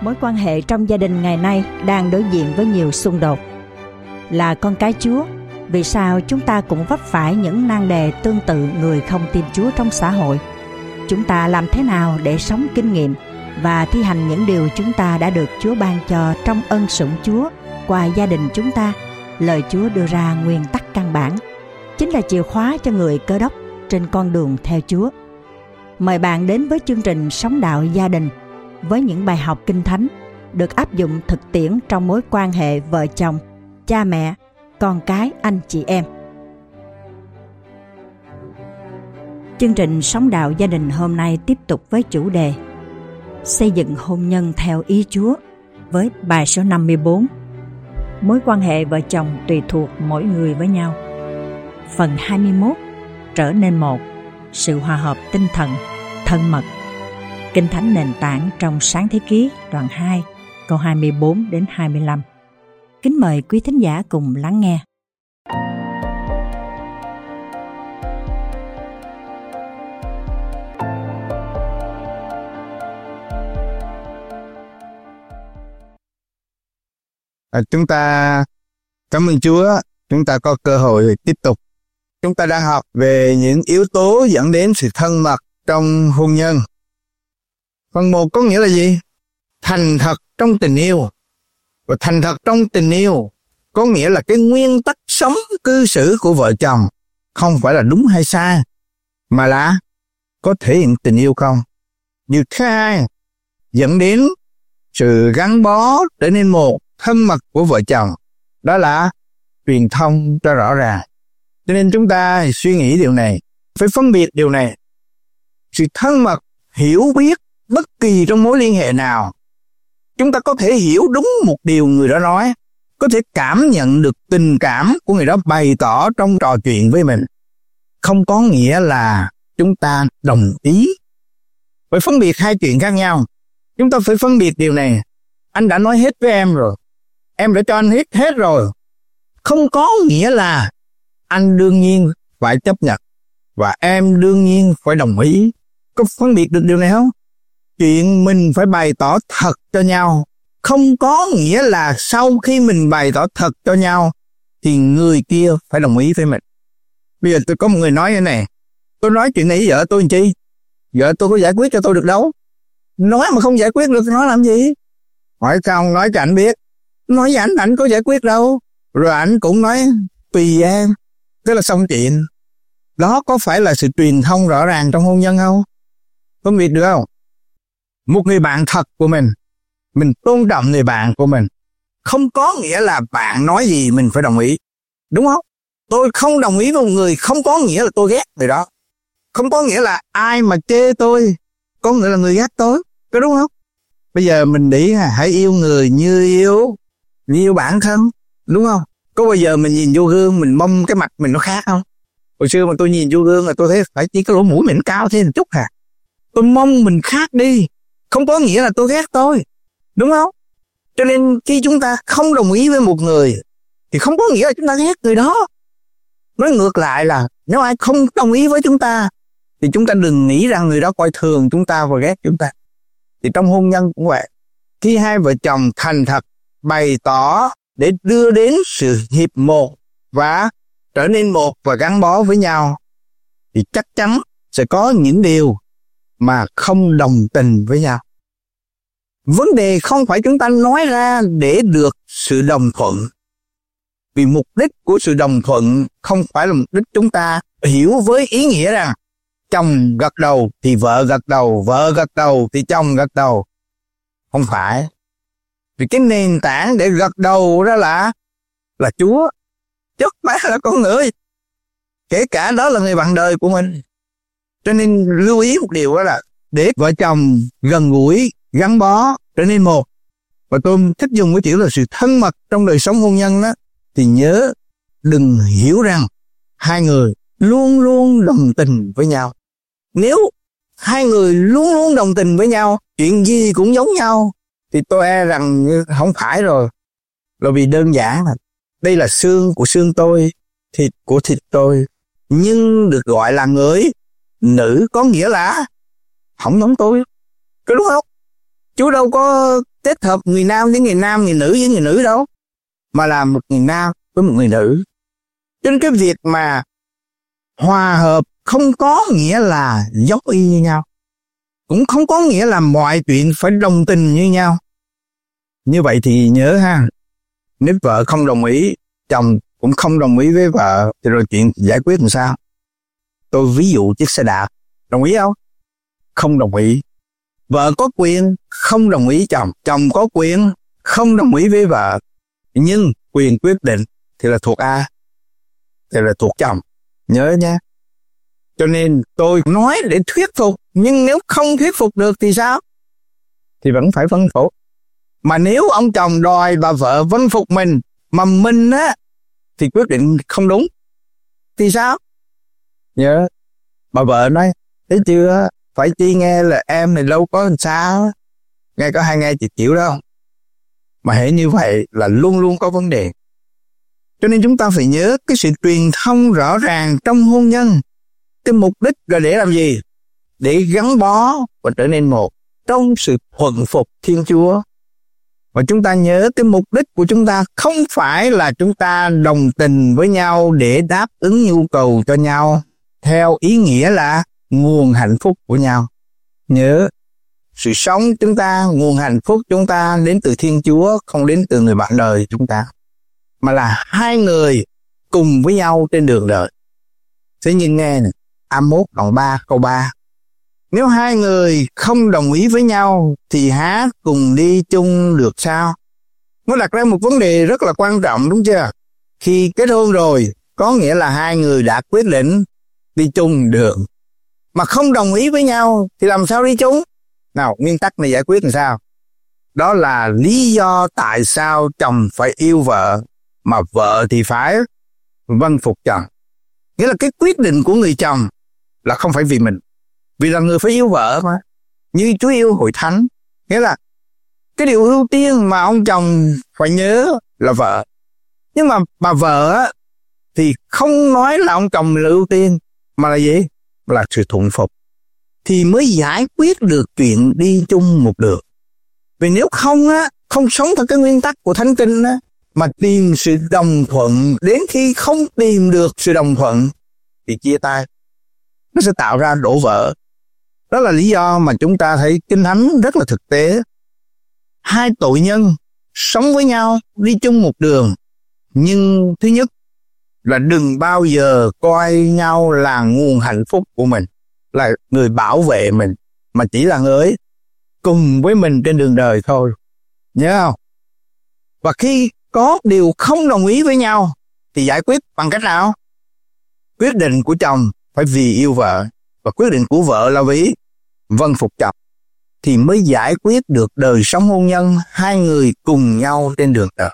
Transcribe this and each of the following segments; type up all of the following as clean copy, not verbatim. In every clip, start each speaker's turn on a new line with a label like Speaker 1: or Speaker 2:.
Speaker 1: Mối quan hệ trong gia đình ngày nay đang đối diện với nhiều xung đột. Là con cái Chúa, vì sao chúng ta cũng vấp phải những nan đề tương tự người không tin Chúa trong xã hội? Chúng ta làm thế nào để sống kinh nghiệm và thi hành những điều chúng ta đã được Chúa ban cho trong ân sủng Chúa qua gia đình chúng ta? Lời Chúa đưa ra nguyên tắc căn bản, chính là chìa khóa cho người Cơ Đốc trên con đường theo Chúa. Mời bạn đến với chương trình Sống Đạo Gia Đình với những bài học Kinh Thánh được áp dụng thực tiễn trong mối quan hệ vợ chồng, cha mẹ, con cái, anh chị em. Chương trình Sống Đạo Gia Đình hôm nay tiếp tục với chủ đề Xây dựng hôn nhân theo ý Chúa với bài số 54. Mối quan hệ vợ chồng tùy thuộc mỗi người với nhau. Phần 21. Trở nên một, sự hòa hợp tinh thần, thân mật. Kinh Thánh nền tảng trong Sáng Thế Ký đoạn 2, câu 24 đến 25. Kính mời quý thính giả cùng lắng nghe.
Speaker 2: Chúng ta cảm ơn Chúa, chúng ta có cơ hội tiếp tục. Chúng ta đang học về những yếu tố dẫn đến sự thân mật trong hôn nhân. Phần 1 có nghĩa là gì? Thành thật trong tình yêu. Và thành thật trong tình yêu có nghĩa là cái nguyên tắc sống cư xử của vợ chồng không phải là đúng hay sai, mà là có thể hiện tình yêu không. Điều thứ hai dẫn đến sự gắn bó trở nên một thân mật của vợ chồng, đó là truyền thông cho rõ ràng. Cho nên chúng ta suy nghĩ điều này, phải phân biệt điều này. Sự thân mật, hiểu biết bất kỳ trong mối liên hệ nào, chúng ta có thể hiểu đúng một điều người đó nói, có thể cảm nhận được tình cảm của người đó bày tỏ trong trò chuyện với mình, không có nghĩa là chúng ta đồng ý. Phải phân biệt hai chuyện khác nhau. Chúng ta phải phân biệt điều này. Anh đã nói hết với em rồi, em đã cho anh hết rồi, không có nghĩa là anh đương nhiên phải chấp nhận và em đương nhiên phải đồng ý. Có phân biệt được điều này không? Chuyện mình phải bày tỏ thật cho nhau không có nghĩa là sau khi mình bày tỏ thật cho nhau thì người kia phải đồng ý với mình. Bây giờ tôi có một người nói như này, tôi nói chuyện này với vợ tôi làm chi? Vợ tôi có giải quyết cho tôi được đâu. Nói mà không giải quyết được nói làm gì? Hỏi sao không nói cho anh biết? Nói với anh có giải quyết đâu. Rồi anh cũng nói tùy em. Thế là xong chuyện. Đó có phải là sự truyền thông rõ ràng trong hôn nhân không? Phân biệt được không? Một người bạn thật của mình tôn trọng người bạn của mình, không có nghĩa là bạn nói gì mình phải đồng ý. Đúng không? Tôi không đồng ý với một người không có nghĩa là tôi ghét người đó. Không có nghĩa là ai mà chê tôi có nghĩa là người ghét tôi. Có đúng không? Bây giờ mình nghĩ hãy yêu người như yêu bản thân. Đúng không? Có bao giờ mình nhìn vô gương mình mong cái mặt mình nó khác không? Hồi xưa mà tôi nhìn vô gương là tôi thấy phải chỉ cái lỗ mũi mình cao thêm một chút hả? Tôi mong mình khác đi, không có nghĩa là tôi ghét tôi. Đúng không? Cho nên khi chúng ta không đồng ý với một người thì không có nghĩa là chúng ta ghét người đó. Nói ngược lại là nếu ai không đồng ý với chúng ta thì chúng ta đừng nghĩ rằng người đó coi thường chúng ta và ghét chúng ta. Thì trong hôn nhân cũng vậy. Khi hai vợ chồng thành thật bày tỏ để đưa đến sự hiệp một và trở nên một và gắn bó với nhau thì chắc chắn sẽ có những điều mà không đồng tình với nhau. Vấn đề không phải chúng ta nói ra để được sự đồng thuận. Vì mục đích của sự đồng thuận không phải là mục đích chúng ta hiểu với ý nghĩa rằng chồng gật đầu thì vợ gật đầu, vợ gật đầu thì chồng gật đầu. Không phải. Vì cái nền tảng để gật đầu đó là Chúa, chứ không phải là con người. Kể cả đó là người bạn đời của mình. Cho nên lưu ý một điều đó là để vợ chồng gần gũi, gắn bó, trở nên một. Và tôi thích dùng cái chữ là sự thân mật trong đời sống hôn nhân đó. Thì nhớ đừng hiểu rằng hai người luôn luôn đồng tình với nhau. Nếu hai người luôn luôn đồng tình với nhau, chuyện gì cũng giống nhau, thì tôi e rằng không phải rồi. Là vì đơn giản là đây là xương của xương tôi, thịt của thịt tôi, nhưng được gọi là người nữ có nghĩa là không giống tôi. Có đúng không? Chúa đâu có kết hợp người nam với người nam, người nữ với người nữ đâu, mà là một người nam với một người nữ. Cho nên cái việc mà hòa hợp không có nghĩa là giống y như nhau, cũng không có nghĩa là mọi chuyện phải đồng tình như nhau. Như vậy thì nhớ ha, nếu vợ không đồng ý, chồng cũng không đồng ý với vợ, thì rồi chuyện giải quyết làm sao? Tôi ví dụ chiếc xe đạp, đồng ý không? Không đồng ý. Vợ có quyền không đồng ý chồng, chồng có quyền không đồng ý với vợ, nhưng quyền quyết định thì là thuộc ai? Thì là thuộc chồng. Nhớ nhé. Cho nên tôi nói để thuyết phục, nhưng nếu không thuyết phục được thì sao? Thì vẫn phải vâng phục. Mà nếu ông chồng đòi bà vợ vâng phục mình, mà mình á thì quyết định không đúng, thì sao? Nhớ, bà vợ nói, thấy chưa, phải chi nghe là em này lâu có làm sao, nghe có hay nghe chị chịu đâu. Mà hễ như vậy là luôn luôn có vấn đề. Cho nên chúng ta phải nhớ cái sự truyền thông rõ ràng trong hôn nhân. Cái mục đích là để làm gì? Để gắn bó và trở nên một trong sự thuận phục Thiên Chúa. Và chúng ta nhớ cái mục đích của chúng ta không phải là chúng ta đồng tình với nhau để đáp ứng nhu cầu cho nhau theo ý nghĩa là nguồn hạnh phúc của nhau. Nhớ, sự sống chúng ta, nguồn hạnh phúc chúng ta đến từ Thiên Chúa, không đến từ người bạn đời chúng ta, mà là hai người cùng với nhau trên đường đời. Thế nhưng nghe này, Amos đoạn 3 câu 3. Nếu hai người không đồng ý với nhau thì há cùng đi chung được sao? Nó đặt ra một vấn đề rất là quan trọng, đúng chưa? Khi kết hôn rồi, có nghĩa là hai người đã quyết định đi chung đường. Mà không đồng ý với nhau thì làm sao đi chung? Nào, nguyên tắc này giải quyết làm sao? Đó là lý do tại sao chồng phải yêu vợ, mà vợ thì phải vâng phục chồng. Nghĩa là cái quyết định của người chồng là không phải vì mình, vì là người phải yêu vợ mà. Như Chúa yêu hội thánh. Nghĩa là cái điều ưu tiên mà ông chồng phải nhớ là vợ. Nhưng mà bà vợ á, thì không nói là ông chồng là ưu tiên, mà là gì? Là sự thuận phục. Thì mới giải quyết được chuyện đi chung một đường. Vì nếu không á, không sống theo cái nguyên tắc của Thánh Kinh á, mà tìm sự đồng thuận, đến khi không tìm được sự đồng thuận thì chia tay. Nó sẽ tạo ra đổ vỡ. Đó là lý do mà chúng ta thấy Kinh Thánh rất là thực tế. Hai tội nhân sống với nhau, đi chung một đường. Nhưng thứ nhất là đừng bao giờ coi nhau là nguồn hạnh phúc của mình, là người bảo vệ mình, mà chỉ là người cùng với mình trên đường đời thôi. Nhớ không? Và khi có điều không đồng ý với nhau thì giải quyết bằng cách nào? Quyết định của chồng phải vì yêu vợ, và quyết định của vợ là vì vâng phục chồng, thì mới giải quyết được đời sống hôn nhân hai người cùng nhau trên đường đời.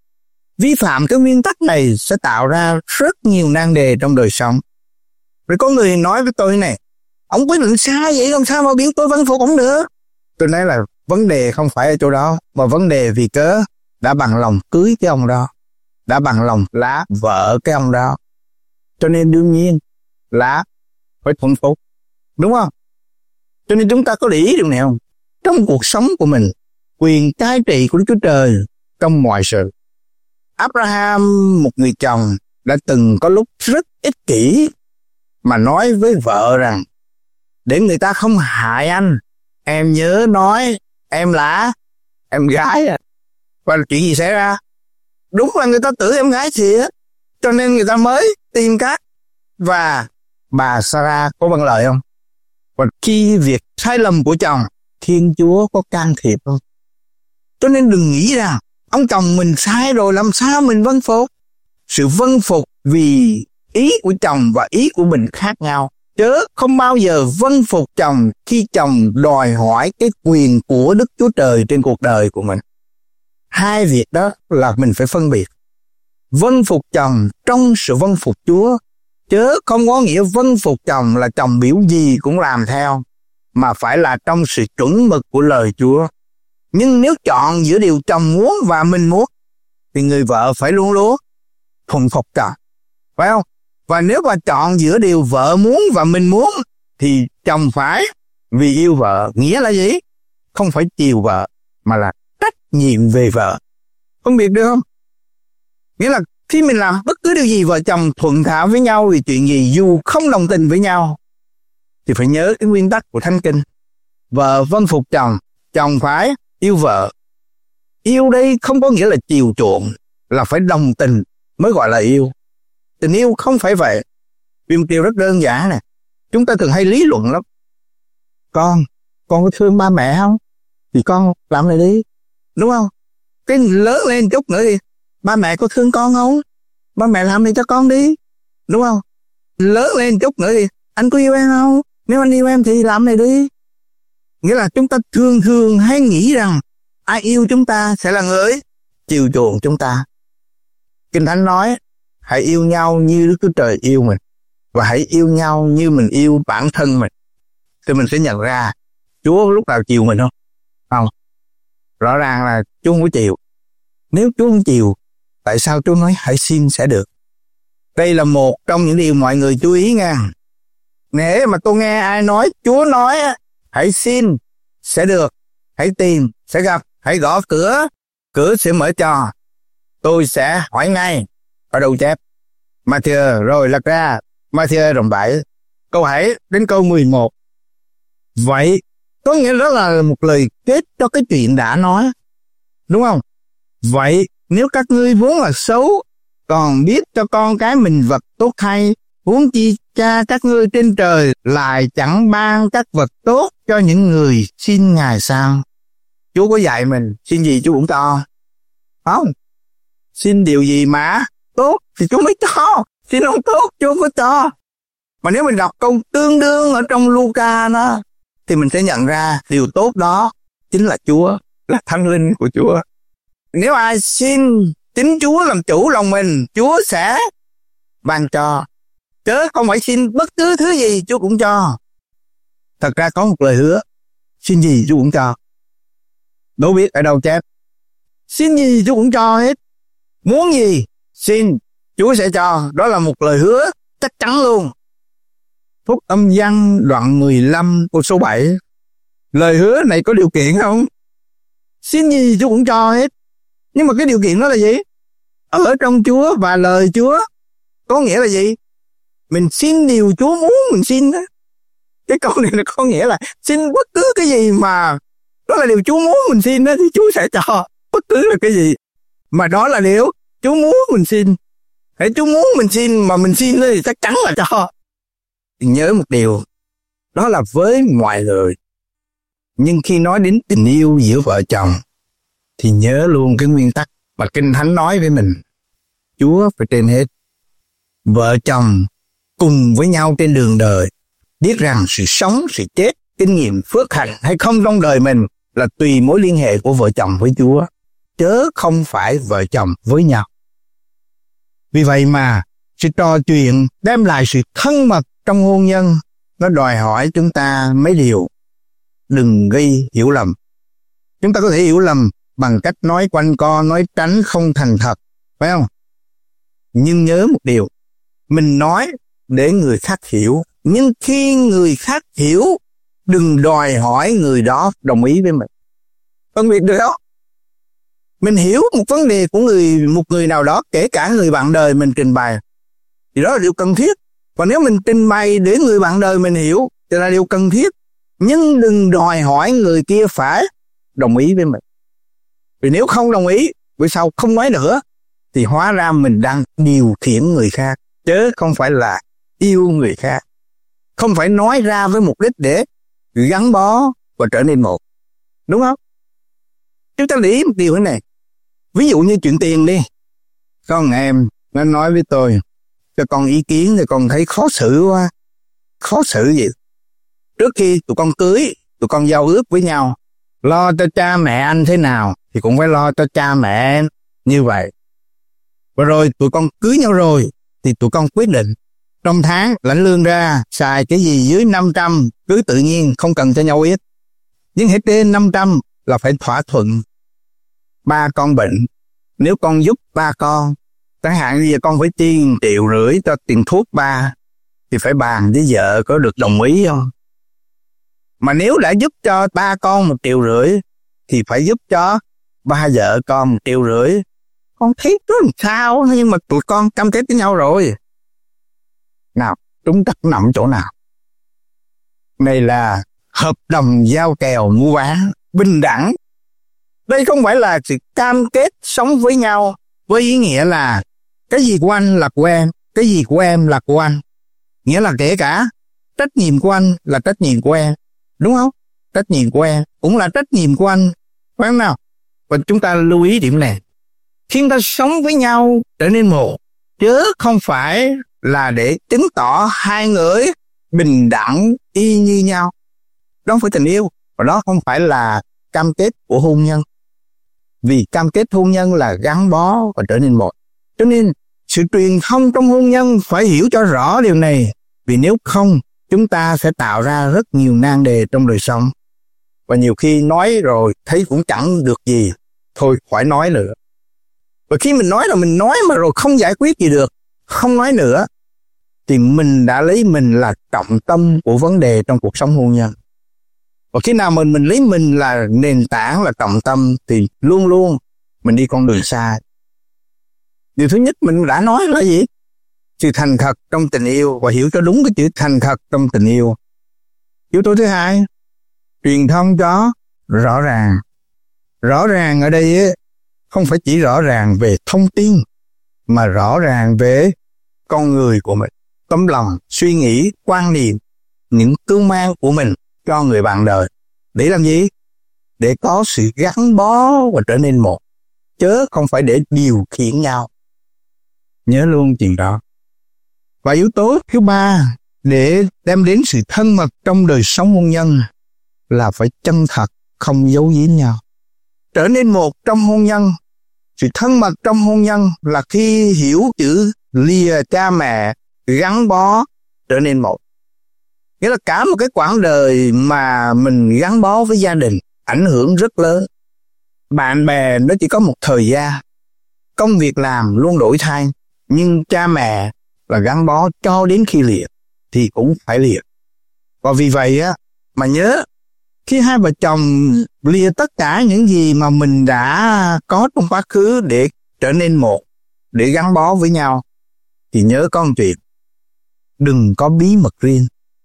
Speaker 2: Vi phạm cái nguyên tắc này sẽ tạo ra rất nhiều nan đề trong đời sống. Rồi có người nói với tôi này, ông quyết định sai vậy làm sao mà biết tôi vâng phục ông được? Tôi nói là vấn đề không phải ở chỗ đó, mà vấn đề vì cớ đã bằng lòng cưới cái ông đó, đã bằng lòng lá vợ cái ông đó. Cho nên đương nhiên là phải thuận phục, đúng không? Cho nên chúng ta có để ý điều này không? Trong cuộc sống của mình, quyền cai trị của Đức Chúa Trời trong mọi sự. Abraham, một người chồng, đã từng có lúc rất ích kỷ mà nói với vợ rằng, để người ta không hại anh, em nhớ nói em là em gái à. Và chuyện gì xảy ra? Đúng là người ta tưởng em gái thiệt, cho nên người ta mới tìm cách. Và bà Sarah có vâng lời không? Và khi việc sai lầm của chồng, Thiên Chúa có can thiệp không? Cho nên đừng nghĩ rằng ông chồng mình sai rồi làm sao mình vâng phục. Sự vâng phục vì ý của chồng và ý của mình khác nhau. Chớ không bao giờ vâng phục chồng khi chồng đòi hỏi cái quyền của Đức Chúa Trời trên cuộc đời của mình. Hai việc đó là mình phải phân biệt. Vâng phục chồng trong sự vâng phục Chúa, chớ không có nghĩa vâng phục chồng là chồng biểu gì cũng làm theo, mà phải là trong sự chuẩn mực của lời Chúa. Nhưng nếu chọn giữa điều chồng muốn và mình muốn, thì người vợ phải luôn luôn thuận phục chồng, phải không? Và nếu mà chọn giữa điều vợ muốn và mình muốn, thì chồng phải vì yêu vợ. Nghĩa là gì? Không phải chiều vợ, mà là trách nhiệm về vợ. Phân biệt được không? Nghĩa là khi mình làm bất cứ điều gì vợ chồng thuận thảo với nhau vì chuyện gì, dù không đồng tình với nhau, thì phải nhớ cái nguyên tắc của Thánh Kinh. Vợ vâng phục chồng, chồng phải yêu vợ. Yêu đây không có nghĩa là chiều chuộng, là phải đồng tình mới gọi là yêu. Tình yêu không phải vậy. Vì một điều rất đơn giản nè, chúng ta thường hay lý luận lắm. Con có thương ba mẹ không? Thì con làm này đi, đúng không? Cái lớn lên chút nữa thì ba mẹ có thương con không? Ba mẹ làm này cho con đi, đúng không? Lớn lên chút nữa thì anh có yêu em không? Nếu anh yêu em thì làm này đi. Nghĩa là chúng ta thường hay nghĩ rằng ai yêu chúng ta sẽ là người chiều chuộng chúng ta. Kinh Thánh nói hãy yêu nhau như Đức Chúa Trời yêu mình, và hãy yêu nhau như mình yêu bản thân mình. Thì mình sẽ nhận ra Chúa lúc nào chiều mình không? Không. Rõ ràng là Chúa không có chiều. Nếu Chúa không chiều, tại sao Chúa nói hãy xin sẽ được? Đây là một trong những điều mọi người chú ý nha. Nếu mà tôi nghe ai nói, Chúa nói hãy xin sẽ được, hãy tìm sẽ gặp, hãy gõ cửa, cửa sẽ mở cho. Tôi sẽ hỏi ngay ở đầu chép. Matthew rồi lật ra Matthew đoạn 7 câu 7 đến câu 11. Vậy có nghĩa đó là một lời kết cho cái chuyện đã nói, đúng không? Vậy nếu các ngươi vốn là xấu còn biết cho con cái mình vật tốt hay, huống chi Cha các ngươi trên trời lại chẳng ban các vật tốt cho những người xin Ngài sao? Chúa có dạy mình xin gì Chúa cũng cho. Không, xin điều gì mà tốt thì Chúa mới cho, xin không tốt Chúa có cho. Mà nếu mình đọc câu tương đương ở trong Luca đó, thì mình sẽ nhận ra điều tốt đó chính là Chúa, là Thánh Linh của Chúa. Nếu ai xin chính Chúa làm chủ lòng mình, Chúa sẽ ban cho. Chớ không phải xin bất cứ thứ gì Chúa cũng cho. Thật ra có một lời hứa, xin gì Chúa cũng cho. Đâu biết ở đâu chép. Xin gì Chúa cũng cho hết. Muốn gì xin Chúa sẽ cho. Đó là một lời hứa chắc chắn luôn. Phúc Âm Văn đoạn 15 câu số 7. Lời hứa này có điều kiện không? Xin gì Chúa cũng cho hết. Nhưng mà cái điều kiện đó là gì? Ở trong Chúa và lời Chúa. Có nghĩa là gì? Mình xin điều Chúa muốn mình xin đó. Cái câu này là có nghĩa là xin bất cứ cái gì mà đó là điều Chúa muốn mình xin đó, thì Chúa sẽ cho. Bất cứ là cái gì mà đó là điều Chúa muốn mình xin. Hãy Chúa muốn mình xin mà mình xin thì chắc chắn là cho. Thì nhớ một điều, đó là với mọi người. Nhưng khi nói đến tình yêu giữa vợ chồng thì nhớ luôn cái nguyên tắc mà Kinh Thánh nói với mình. Chúa phải trên hết. Vợ chồng cùng với nhau trên đường đời, biết rằng sự sống, sự chết, kinh nghiệm phước hạnh hay không trong đời mình là tùy mối liên hệ của vợ chồng với Chúa, chớ không phải vợ chồng với nhau. Vì vậy mà sự trò chuyện đem lại sự thân mật trong hôn nhân, nó đòi hỏi chúng ta mấy điều. Đừng gây hiểu lầm. Chúng ta có thể hiểu lầm bằng cách nói quanh co, nói tránh, không thành thật, phải không? Nhưng nhớ một điều, mình nói để người khác hiểu, nhưng khi người khác hiểu, đừng đòi hỏi người đó đồng ý với mình. Phân biệt được không? Mình hiểu một vấn đề của một người nào đó, kể cả người bạn đời mình trình bày, thì đó là điều cần thiết. Còn nếu mình trình bày để người bạn đời mình hiểu, thì là điều cần thiết. Nhưng đừng đòi hỏi người kia phải đồng ý với mình. Vì nếu không đồng ý, bữa sau không nói nữa, thì hóa ra mình đang điều khiển người khác, chứ không phải là yêu người khác. Không phải nói ra với mục đích để gắn bó và trở nên một. Đúng không? Chúng ta để ý một điều thế này. Ví dụ như chuyện tiền đi. Có một em nó nói với tôi, cho con ý kiến thì con thấy khó xử quá. Khó xử gì? Trước khi tụi con cưới, tụi con giao ước với nhau, lo cho cha mẹ anh thế nào thì cũng phải lo cho cha mẹ em như vậy. Và rồi tụi con cưới nhau rồi thì tụi con quyết định trong tháng lãnh lương ra xài cái gì dưới 500 cứ tự nhiên không cần cho nhau ít. Nhưng hết trên 500 là phải thỏa thuận. Ba con bệnh, nếu con giúp ba con, chẳng hạn như con phải chi 1,5 triệu cho tiền thuốc ba, thì phải bàn với vợ có được đồng ý không? Mà nếu đã giúp cho ba con 1,5 triệu thì phải giúp cho ba vợ con 1,5 triệu, con thấy nó làm sao, nhưng mà tụi con cam kết với nhau rồi. Nào, chúng ta nằm chỗ nào? Này là hợp đồng giao kèo mua bán bình đẳng. Đây không phải là sự cam kết sống với nhau với ý nghĩa là cái gì của anh là của em, cái gì của em là của anh. Nghĩa là kể cả trách nhiệm của anh là trách nhiệm của em, đúng không? Trách nhiệm của em cũng là trách nhiệm của anh, phải không nào? Và chúng ta lưu ý điểm này. Khi ta sống với nhau trở nên một, chứ không phải là để chứng tỏ hai người bình đẳng y như nhau. Đó không phải tình yêu, và đó không phải là cam kết của hôn nhân. Vì cam kết hôn nhân là gắn bó và trở nên một. Cho nên sự truyền thông trong hôn nhân phải hiểu cho rõ điều này. Vì nếu không, chúng ta sẽ tạo ra rất nhiều nan đề trong đời sống. Và nhiều khi nói rồi thấy cũng chẳng được gì, thôi khỏi nói nữa. Và khi mình nói là mình nói mà rồi không giải quyết gì được, không nói nữa, thì mình đã lấy mình là trọng tâm của vấn đề trong cuộc sống hôn nhân. Và khi nào mình lấy mình là nền tảng, là trọng tâm, thì luôn luôn mình đi con đường sai. Điều thứ nhất mình đã nói là gì? Sự thành thật trong tình yêu, và hiểu cho đúng cái chữ thành thật trong tình yêu. Yếu tố thứ hai, truyền thông cho rõ ràng. Rõ ràng ở đây ấy, không phải chỉ rõ ràng về thông tin, mà rõ ràng về con người của mình, tấm lòng, suy nghĩ, quan niệm, những cương mang của mình cho người bạn đời. Để làm gì? Để có sự gắn bó và trở nên một, chứ không phải để điều khiển nhau. Nhớ luôn chuyện đó. Và yếu tố thứ ba để đem đến sự thân mật trong đời sống hôn nhân là phải chân thật, không giấu giếm nhau. Trở nên một trong hôn nhân, sự thân mật trong hôn nhân là khi hiểu chữ lìa cha mẹ, gắn bó, trở nên một. Nghĩa là cả một cái quãng đời mà mình gắn bó với gia đình ảnh hưởng rất lớn. Bạn bè nó chỉ có một thời gian, công việc làm luôn đổi thay, nhưng cha mẹ là gắn bó cho đến khi liệt thì cũng phải liệt. Và vì vậy á, mà nhớ, khi hai vợ chồng lìa tất cả những gì mà mình đã có trong quá khứ để trở nên một, để gắn bó với nhau, thì nhớ có một chuyện, đừng có bí mật riêng.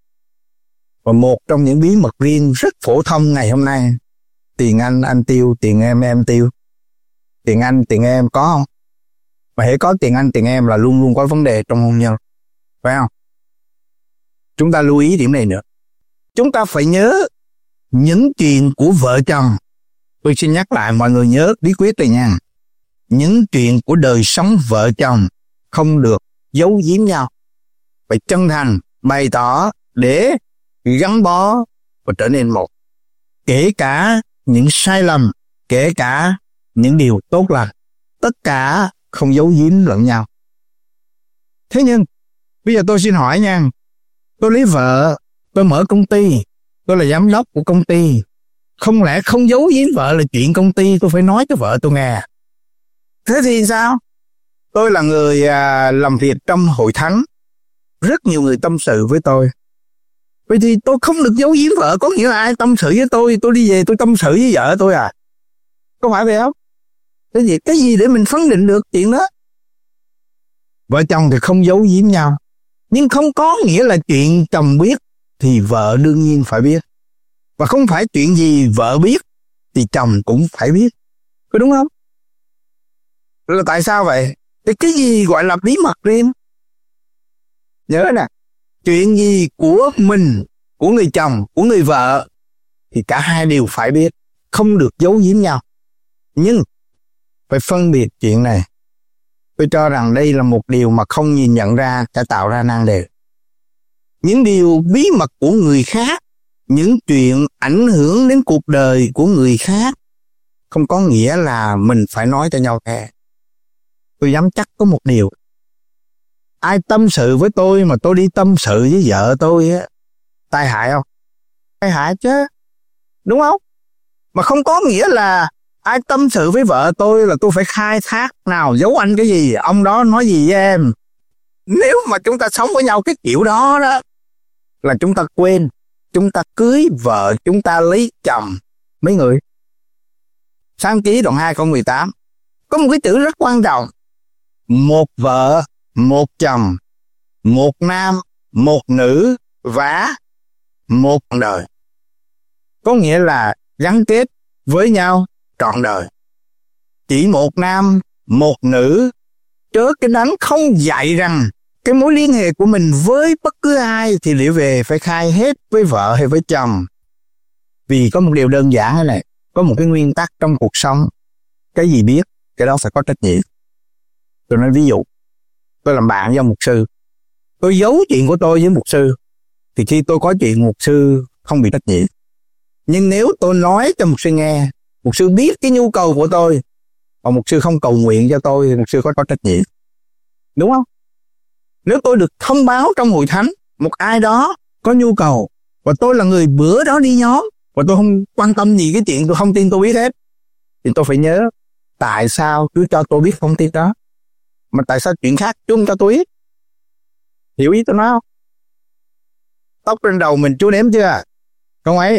Speaker 2: Và một trong những bí mật riêng rất phổ thông ngày hôm nay, tiền anh tiêu, tiền em tiêu. Tiền anh, tiền em có không? Mà hễ có tiền anh, tiền em là luôn luôn có vấn đề trong hôn nhân, phải không? Chúng ta lưu ý điểm này nữa. Chúng ta phải nhớ những chuyện của vợ chồng. Tôi xin nhắc lại mọi người nhớ bí quyết này nha. Những chuyện của đời sống vợ chồng không được giấu giếm nhau. Phải chân thành, bày tỏ để gắn bó và trở nên một. Kể cả những sai lầm, kể cả những điều tốt lành, tất cả không giấu giếm lẫn nhau. Thế nhưng, bây giờ tôi xin hỏi nha, tôi lấy vợ, tôi mở công ty, tôi là giám đốc của công ty, không lẽ không giấu giếm vợ là chuyện công ty tôi phải nói cho vợ tôi nghe? Thế thì sao? Tôi là người làm việc trong hội thánh, rất nhiều người tâm sự với tôi. Vậy thì tôi không được giấu giếm vợ, có nghĩa là ai tâm sự với tôi đi về tôi tâm sự với vợ tôi à? Có phải vậy không? Cái gì để mình phán định được chuyện đó? Vợ chồng thì không giấu giếm nhau, nhưng không có nghĩa là chuyện chồng biết thì vợ đương nhiên phải biết. Và không phải chuyện gì vợ biết thì chồng cũng phải biết. Có đúng không? Là tại sao vậy? Thì cái gì gọi là bí mật riêng? Nhớ nè, chuyện gì của mình, của người chồng, của người vợ thì cả hai đều phải biết, không được giấu giếm nhau. Nhưng phải phân biệt chuyện này. Tôi cho rằng đây là một điều mà không nhìn nhận ra sẽ tạo ra nan đề. Những điều bí mật của người khác, những chuyện ảnh hưởng đến cuộc đời của người khác không có nghĩa là mình phải nói cho nhau nghe. Tôi dám chắc có một điều, ai tâm sự với tôi mà tôi đi tâm sự với vợ tôi á, tai hại không? Tai hại chứ, đúng không? Mà không có nghĩa là ai tâm sự với vợ tôi là tôi phải khai thác, nào giấu anh cái gì, ông đó nói gì với em. Nếu mà chúng ta sống với nhau cái kiểu đó đó, là chúng ta quên, chúng ta cưới vợ, chúng ta lấy chồng. Mấy người Sáng Ký đoạn 2 câu 18. Có một cái chữ rất quan trọng. Một vợ, một chồng, một nam, một nữ và một đời. Có nghĩa là gắn kết với nhau trọn đời. Chỉ một nam, một nữ. Chớ Kinh Thánh không dạy rằng cái mối liên hệ của mình với bất cứ ai thì liệu về phải khai hết với vợ hay với chồng. Vì có một điều đơn giản thế này, có một cái nguyên tắc trong cuộc sống. Cái gì biết, cái đó phải có trách nhiệm. Tôi nói ví dụ, tôi làm bạn với mục sư. Tôi giấu chuyện của tôi với mục sư, thì khi tôi có chuyện mục sư không bị trách nhiệm. Nhưng nếu tôi nói cho mục sư nghe, mục sư biết cái nhu cầu của tôi, mà mục sư không cầu nguyện cho tôi, thì mục sư có trách nhiệm. Đúng không? Nếu tôi được thông báo trong hội thánh, một ai đó có nhu cầu, và tôi là người bữa đó đi nhóm, và tôi không quan tâm gì cái chuyện tôi không tin tôi biết hết, thì tôi phải nhớ tại sao Chúa cho tôi biết thông tin đó, mà tại sao chuyện khác Chúa không cho tôi biết. Hiểu ý tôi nói không? Tóc trên đầu mình Chúa nếm chưa? Câu ấy.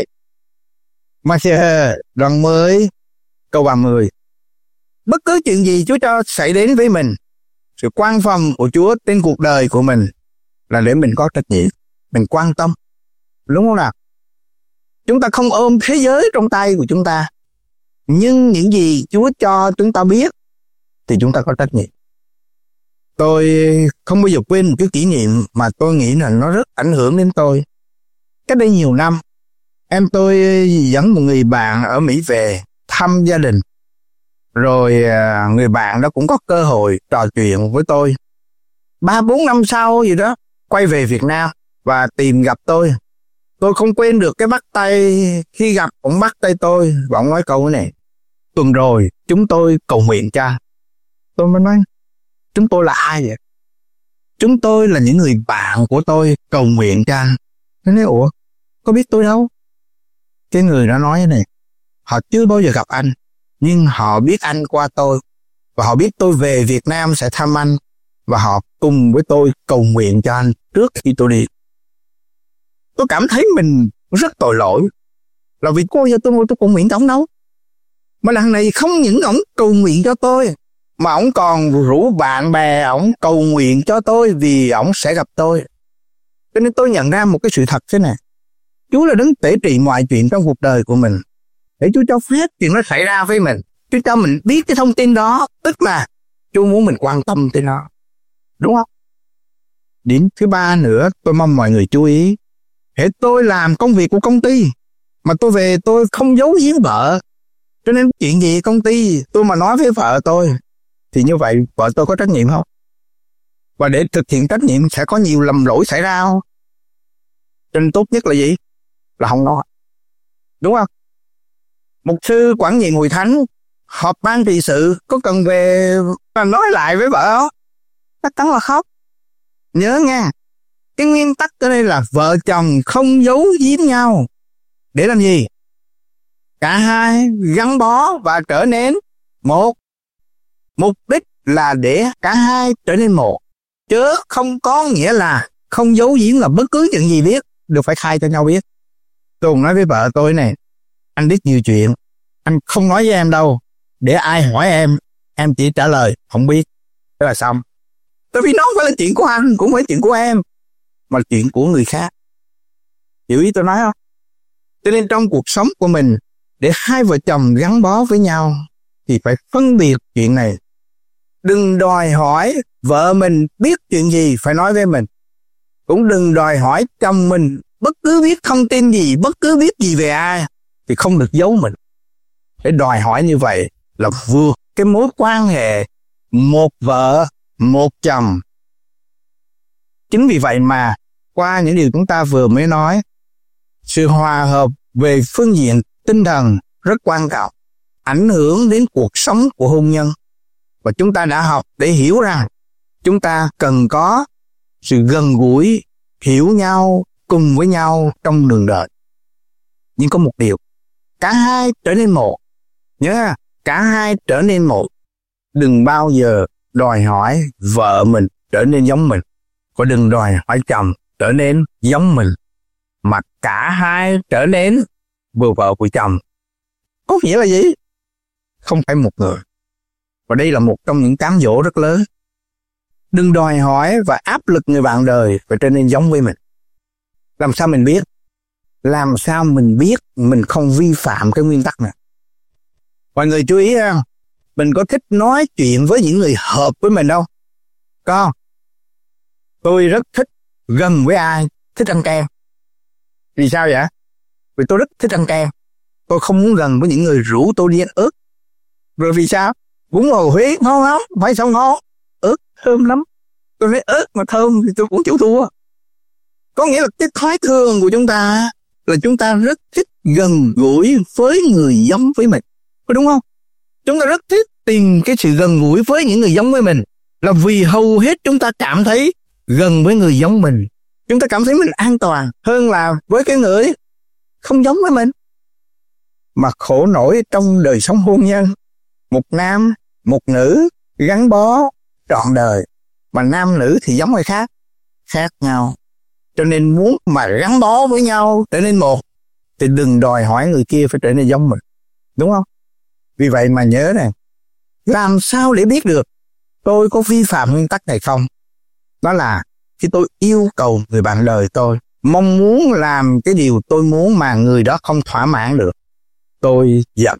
Speaker 2: Matthew đoạn 10 câu 30. Bất cứ chuyện gì Chúa cho xảy đến với mình, sự quan tâm của Chúa trên cuộc đời của mình là để mình có trách nhiệm, mình quan tâm. Đúng không nào? Chúng ta không ôm thế giới trong tay của chúng ta, nhưng những gì Chúa cho chúng ta biết thì chúng ta có trách nhiệm. Tôi không bao giờ quên một cái kỷ niệm mà tôi nghĩ là nó rất ảnh hưởng đến tôi. Cách đây nhiều năm, em tôi dẫn một người bạn ở Mỹ về thăm gia đình. Rồi người bạn đó cũng có cơ hội trò chuyện với tôi. 3-4 năm sau gì đó, quay về Việt Nam và tìm gặp tôi. Tôi không quên được cái bắt tay, khi gặp ông bắt tay tôi và ông nói câu này: tuần rồi chúng tôi cầu nguyện cho. Tôi mới nói, chúng tôi là ai vậy? Chúng tôi là những người bạn của tôi cầu nguyện cho anh. Tôi nói, ủa, có biết tôi đâu? Cái người đó nói này, họ chưa bao giờ gặp anh, nhưng họ biết anh qua tôi, và họ biết tôi về Việt Nam sẽ thăm anh, và họ cùng với tôi cầu nguyện cho anh trước khi tôi đi. Tôi cảm thấy mình rất tội lỗi, là vì cô giờ tôi cầu nguyện cho ông đâu. Mà lần này không những ông cầu nguyện cho tôi, mà ông còn rủ bạn bè ông cầu nguyện cho tôi vì ông sẽ gặp tôi. Cho nên tôi nhận ra một cái sự thật thế này: Chúa là đấng tể trị mọi chuyện trong cuộc đời của mình. Để Chúa cho phép chuyện nó xảy ra với mình, Chúa cho mình biết cái thông tin đó, tức là Chúa muốn mình quan tâm tới nó. Đúng không? Điểm thứ ba nữa, tôi mong mọi người chú ý. Hễ tôi làm công việc của công ty, mà tôi về tôi không giấu giếm vợ, cho nên chuyện gì công ty tôi mà nói với vợ tôi, thì như vậy vợ tôi có trách nhiệm không? Và để thực hiện trách nhiệm sẽ có nhiều lầm lỗi xảy ra không? Cho nên tốt nhất là gì? Là không nói. Đúng không? Mục sư quản nhiệm hội thánh họp ban trị sự có cần về và nói lại với vợ không? Chắc chắn là không. Nhớ nha, cái nguyên tắc ở đây là vợ chồng không giấu giếm nhau. Để làm gì? Cả hai gắn bó và trở nên một. Mục đích là để cả hai trở nên một, chứ không có nghĩa là không giấu giếm là bất cứ chuyện gì biết đều phải khai cho nhau biết. Tôi nói với vợ tôi này, anh biết nhiều chuyện, anh không nói với em đâu, để ai hỏi em chỉ trả lời không biết, thế là xong. Tại vì nó không phải là chuyện của anh, cũng không phải chuyện của em, mà là chuyện của người khác. Hiểu ý tôi nói không? Cho nên trong cuộc sống của mình, để hai vợ chồng gắn bó với nhau thì phải phân biệt chuyện này. Đừng đòi hỏi vợ mình biết chuyện gì phải nói với mình, cũng đừng đòi hỏi chồng mình bất cứ biết thông tin gì, bất cứ biết gì về ai thì không được giấu mình. Để đòi hỏi như vậy là vượt cái mối quan hệ một vợ một chồng. Chính vì vậy mà qua những điều chúng ta vừa mới nói, sự hòa hợp về phương diện tinh thần rất quan trọng, ảnh hưởng đến cuộc sống của hôn nhân. Và chúng ta đã học để hiểu rằng chúng ta cần có sự gần gũi, hiểu nhau, cùng với nhau trong đường đời. Nhưng có một điều, cả hai trở nên một. Nhớ, cả hai trở nên một. Đừng bao giờ đòi hỏi vợ mình trở nên giống mình, và đừng đòi hỏi chồng trở nên giống mình, mà cả hai trở nên vừa vợ vừa chồng. Có nghĩa là gì? không phải một người. Và đây là một trong những cám dỗ rất lớn. Đừng đòi hỏi và áp lực người bạn đời phải trở nên giống với mình. Làm sao mình biết? Làm sao mình biết mình không vi phạm cái nguyên tắc này? Mọi người chú ý ha, mình có thích nói chuyện với những người hợp với mình đâu? Có không? Tôi rất thích gần với ai thích ăn kem. Vì sao vậy? Vì tôi rất thích ăn kem. Tôi không muốn gần với những người rủ tôi đi ăn ớt. Rồi vì sao? Bún bò Huế ngon lắm, phải sao ngon? Ớt thơm lắm. Tôi nói ớt mà thơm thì tôi cũng chịu thua. Có nghĩa là cái thói thường của chúng ta là chúng ta rất thích gần gũi với người giống với mình. Có đúng không? Chúng ta rất thích tìm cái sự gần gũi với những người giống với mình. Là vì hầu hết chúng ta cảm thấy gần với người giống mình, chúng ta cảm thấy mình an toàn hơn là với cái người không giống với mình. Mà khổ nổi trong đời sống hôn nhân, một nam, một nữ gắn bó trọn đời, mà nam nữ thì giống hay khác nhau. Cho nên muốn mà gắn bó với nhau trở nên một thì đừng đòi hỏi người kia phải trở nên giống mình, đúng không? Vì vậy mà nhớ này, làm sao để biết được tôi có vi phạm nguyên tắc này không? Đó là khi tôi yêu cầu người bạn đời tôi, mong muốn làm cái điều tôi muốn mà người đó không thỏa mãn được, tôi giận.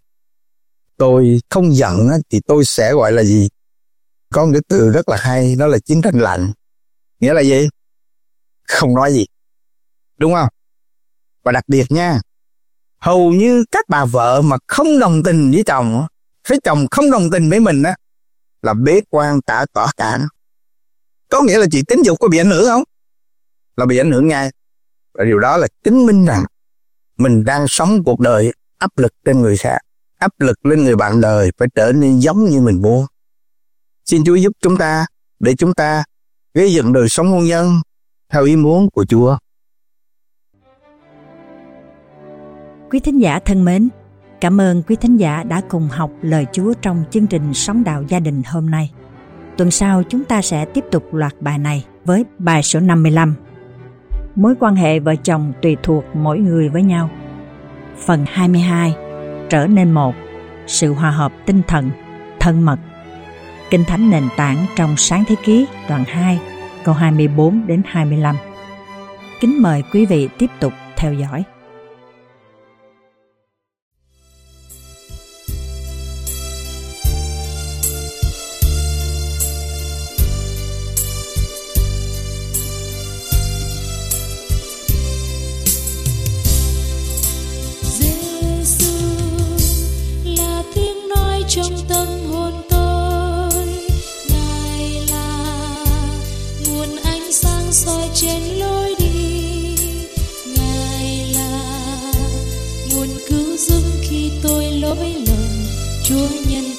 Speaker 2: Tôi không giận thì tôi sẽ gọi là gì? Có một cái từ rất là hay, đó là chiến tranh lạnh. Nghĩa là gì? Không nói gì. Đúng không? Và đặc biệt nha, hầu như các bà vợ mà không đồng tình với chồng, thấy chồng không đồng tình với mình là bế quan cả tỏa cản. Có nghĩa là chị tính dục có bị ảnh hưởng không? Là bị ảnh hưởng ngay. Và điều đó là chứng minh rằng mình đang sống cuộc đời áp lực trên người khác, áp lực lên người bạn đời phải trở nên giống như mình muốn. Xin Chúa giúp chúng ta để chúng ta gây dựng đời sống hôn nhân theo ý muốn của Chúa.
Speaker 1: Quý thính giả thân mến, cảm ơn quý thính giả đã cùng học lời Chúa trong chương trình Sống Đạo Gia Đình hôm nay. Tuần sau chúng ta sẽ tiếp tục loạt bài này với bài số 55. Mối quan hệ vợ chồng tùy thuộc mỗi người với nhau. Phần 22. Trở nên một. Sự hòa hợp tinh thần, thân mật. Kinh Thánh nền tảng trong Sáng Thế Ký đoạn 2, câu 24 đến 25. Kính mời quý vị tiếp tục theo dõi.
Speaker 3: Trong tâm hồn tôi, Ngài là nguồn ánh sáng soi trên lối đi, Ngài là nguồn cứu giúp khi tôi lỗi lầm. Chúa nhân